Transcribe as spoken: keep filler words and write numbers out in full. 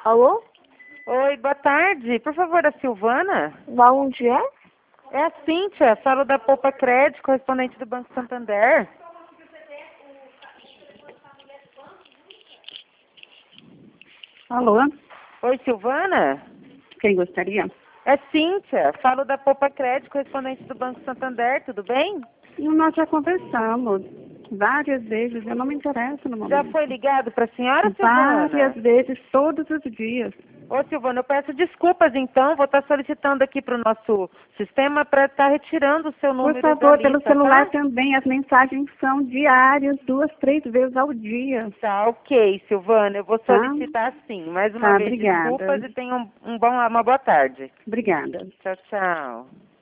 Alô? Oi, boa tarde. Por favor, a Silvana? Da onde é? É a Cíntia, falo da Poupa Crédito, correspondente do Banco Santander. Alô? Oi, Silvana? Quem gostaria? É Cíntia, falo da Poupa Crédito, correspondente do Banco Santander, tudo bem? E nós já conversamos várias vezes, eu não me interesso no Já momento. foi ligado para a senhora, Silvana? Várias vezes, todos os dias. Ô, Silvana, eu peço desculpas, então. Vou estar solicitando aqui para o nosso sistema para estar retirando o seu número Por favor, da pelo lista, celular tá? também, as mensagens são diárias, duas, três vezes ao dia. Tá, ok, Silvana. Eu vou Tá? solicitar sim. Mais uma Tá, vez, obrigada. desculpas e tenha um, um bom, uma boa tarde. Obrigada. Tchau, tchau.